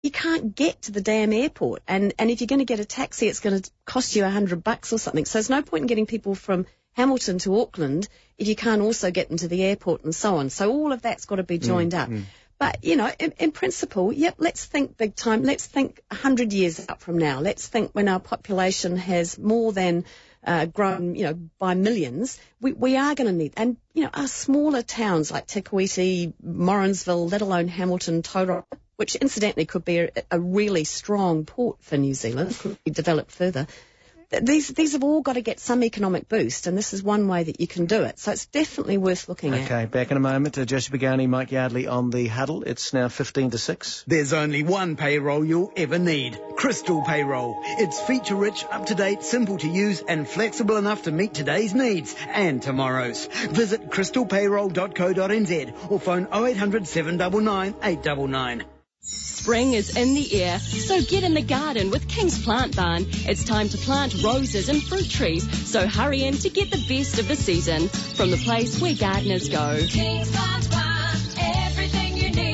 you can't get to the damn airport. And if you're going to get a taxi, it's going to cost you $100 or something. So there's no point in getting people from Hamilton to Auckland if you can't also get them to the airport and so on. So all of that's got to be joined up. But, you know, in principle, yep, let's think big time. Let's think 100 years out from now. Let's think when our population has more than grown, you know, by millions, we are going to need, and, you know, our smaller towns like Te Kuiti, Morrinsville, let alone Hamilton, Tauranga, which incidentally could be a really strong port for New Zealand, could be developed further. These have all got to get some economic boost, and this is one way that you can do it. So it's definitely worth looking at. Okay, back in a moment. Josie Pagani, Mike Yardley on the huddle. It's now 15-6. There's only one payroll you'll ever need. Crystal Payroll. It's feature-rich, up-to-date, simple to use, and flexible enough to meet today's needs and tomorrow's. Visit crystalpayroll.co.nz or phone 0800 799 899. Spring is in the air, so get in the garden with King's Plant Barn. It's time to plant roses and fruit trees, so hurry in to get the best of the season from the place where gardeners go. King's Plant Barn, everything you need.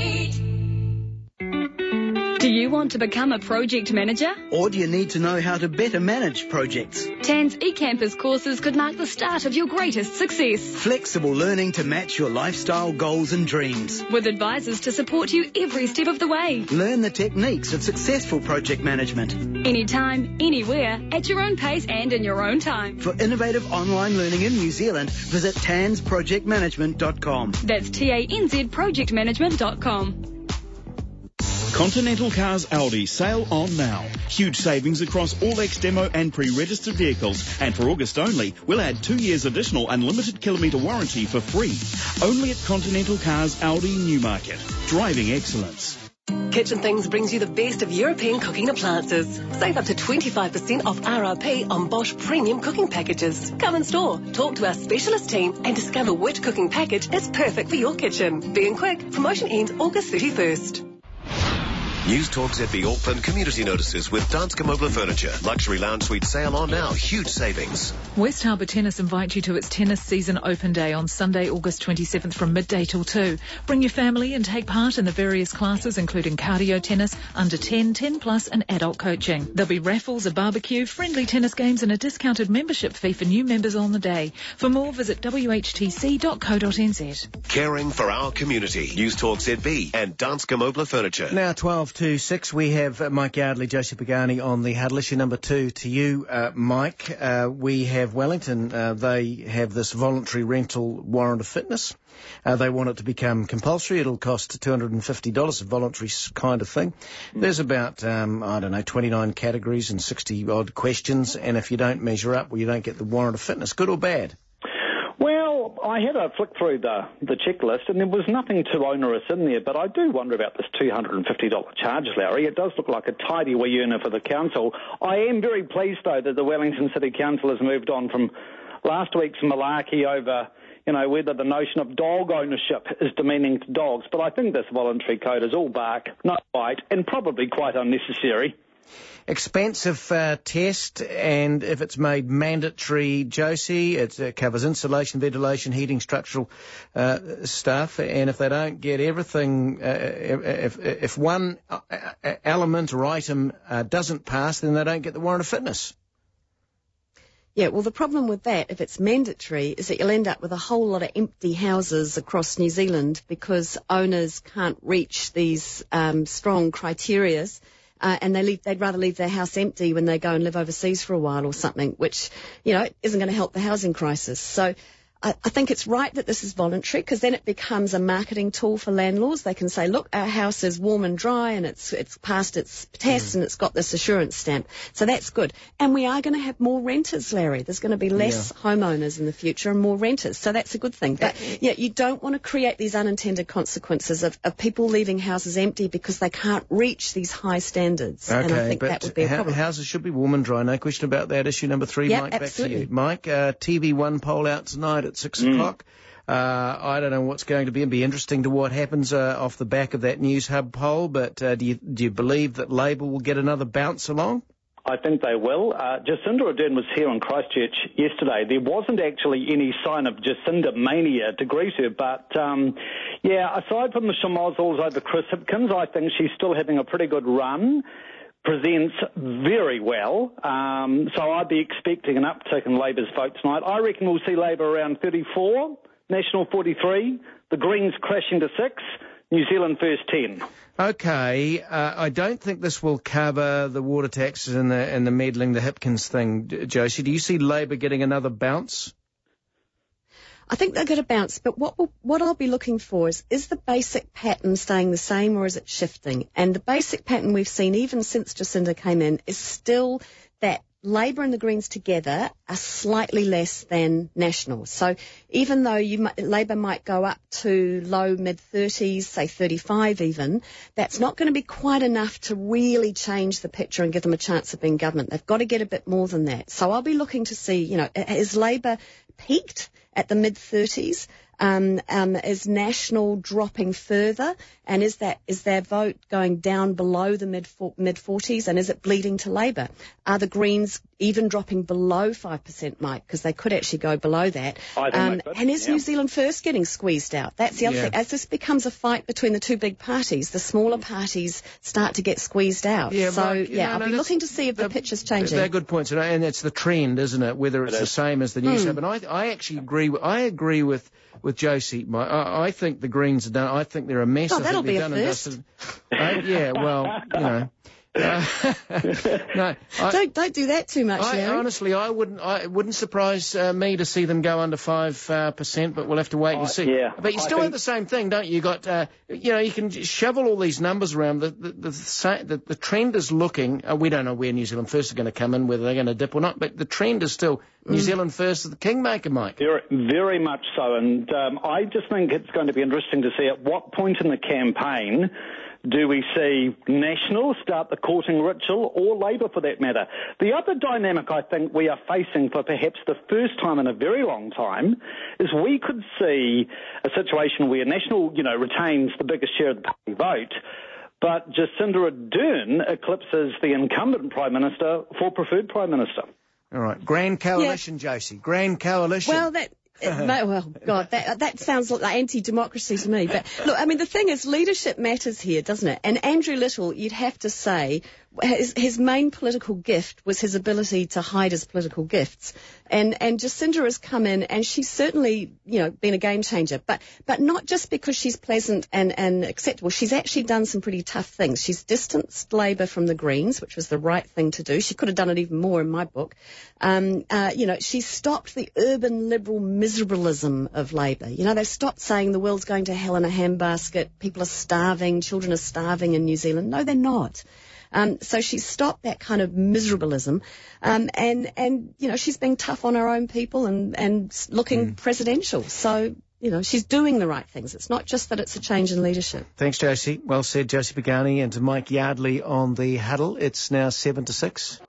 Do you want to become a project manager? Or do you need to know how to better manage projects? TAN's eCampus courses could mark the start of your greatest success. Flexible learning to match your lifestyle goals and dreams. With advisors to support you every step of the way. Learn the techniques of successful project management. Anytime, anywhere, at your own pace and in your own time. For innovative online learning in New Zealand, visit tansprojectmanagement.com. That's TANZprojectmanagement.com. Continental Cars Audi, sale on now. Huge savings across all ex-demo and pre-registered vehicles. And for August only, we'll add 2 years additional unlimited kilometre warranty for free. Only at Continental Cars Audi Newmarket. Driving excellence. Kitchen Things brings you the best of European cooking appliances. Save up to 25% off RRP on Bosch premium cooking packages. Come in store, talk to our specialist team and discover which cooking package is perfect for your kitchen. Being quick, promotion ends August 31st. News Talk ZB Auckland community notices with Danske Mobile Furniture. Luxury lounge suite sale on now. Huge savings. West Harbour Tennis invites you to its tennis season open day on Sunday, August 27th from midday till 2. Bring your family and take part in the various classes including cardio tennis, under 10, 10 plus and adult coaching. There'll be raffles, a barbecue, friendly tennis games and a discounted membership fee for new members on the day. For more, visit whtc.co.nz. Caring for our community. News Talk ZB and Danske Mobile Furniture. Now 12-6, we have Mike Yardley, Josie Pagani on the huddle. Issue number 2 to you, Mike. We have Wellington. They have this voluntary rental warrant of fitness. They want it to become compulsory. It'll cost $250, a voluntary kind of thing. There's about, 29 categories and 60-odd questions, and if you don't measure up, well, you don't get the warrant of fitness. Good or bad? Well, I had a flick through the checklist, and there was nothing too onerous in there, but I do wonder about this $250 charge, Larry. It does look like a tidy wee earner for the council. I am very pleased, though, that the Wellington City Council has moved on from last week's malarkey over, you know, whether the notion of dog ownership is demeaning to dogs, but I think this voluntary code is all bark, no bite, and probably quite unnecessary. Expensive test, and if it's made mandatory, Josie, it covers insulation, ventilation, heating, structural stuff, and if they don't get everything, if one element or item doesn't pass, then they don't get the warrant of fitness. Yeah, well, the problem with that, if it's mandatory, is that you'll end up with a whole lot of empty houses across New Zealand because owners can't reach these strong criterias. And they'd rather leave their house empty when they go and live overseas for a while or something, which, you know, isn't going to help the housing crisis. So I think it's right that this is voluntary, because then it becomes a marketing tool for landlords. They can say, look, our house is warm and dry and it's passed its test and it's got this assurance stamp. So that's good. And we are going to have more renters, Larry. There's going to be less homeowners in the future and more renters. So that's a good thing. But yeah, you don't want to create these unintended consequences of people leaving houses empty because they can't reach these high standards. Okay, and I think that would be a problem. Houses should be warm and dry. No question about that. Issue number 3, yep, Mike, absolutely. back to you. Mike, TV1 poll out tonight at 6 o'clock. I don't know what's going to be. It'll be interesting to what happens off the back of that News Hub poll, but do you believe that Labour will get another bounce along? I think they will. Jacinda Ardern was here in Christchurch yesterday. There wasn't actually any sign of Jacinda mania to greet her, but aside from the schmozzles over Chris Hipkins, I think she's still having a pretty good run. Presents very well, so I'd be expecting an uptick in Labour's vote tonight. I reckon we'll see Labour around 34, National 43, the Greens crashing to 6, New Zealand First 10. Okay, I don't think this will cover the water taxes and the meddling, the Hipkins thing, Josie. Do you see Labour getting another bounce? I think they're going to bounce, but what I'll be looking for is the basic pattern staying the same or is it shifting? And the basic pattern we've seen even since Jacinda came in is still that Labour and the Greens together are slightly less than National. So even though Labour might go up to low mid-30s, say 35 even, that's not going to be quite enough to really change the picture and give them a chance of being government. They've got to get a bit more than that. So I'll be looking to see, is Labour peaked at the mid-30s? Is National dropping further? And is their vote going down below the mid-40s? And is it bleeding to Labour? Are the Greens even dropping below 5%, Mike? Because they could actually go below that. And is New Zealand First getting squeezed out? That's the other thing. As this becomes a fight between the two big parties, the smaller parties start to get squeezed out. I'll be looking to see if the picture's changing. They're good points, and it's the trend, isn't it? Whether it's the same as the News Hub. And I actually agree. I agree with Josie. I think the Greens are done. I think they're a mess. Oh, that'll be a first. No, don't do that too much, Larry. Honestly, it wouldn't surprise me to see them go under 5%, but we'll have to wait and see. Yeah, but you still have the same thing, don't you? You got, you can shovel all these numbers around. The trend is looking. We don't know where New Zealand First are going to come in, whether they're going to dip or not. But the trend is still New Zealand First is the kingmaker, Mike. Very, very much so, and I just think it's going to be interesting to see at what point in the campaign do we see National start the courting ritual, or Labour for that matter? The other dynamic I think we are facing for perhaps the first time in a very long time is we could see a situation where National, retains the biggest share of the party vote, but Jacinda Ardern eclipses the incumbent Prime Minister for preferred Prime Minister. All right. Grand coalition, Josie. Grand coalition. Well, God, that sounds like anti-democracy to me. But look, the thing is, leadership matters here, doesn't it? And Andrew Little, you'd have to say, his main political gift was his ability to hide his political gifts. And Jacinda has come in, and she's certainly, been a game changer. But not just because she's pleasant and acceptable. She's actually done some pretty tough things. She's distanced Labour from the Greens, which was the right thing to do. She could have done it even more in my book. She stopped the urban liberal miserablism of Labour. They've stopped saying the world's going to hell in a handbasket, people are starving, children are starving in New Zealand. No, they're not. So she's stopped that kind of miserablism, and she's being tough on her own people and looking presidential. So, she's doing the right things. It's not just that it's a change in leadership. Thanks, Josie. Well said, Josie Pagani, and to Mike Yardley on the huddle. It's now 7 to 6.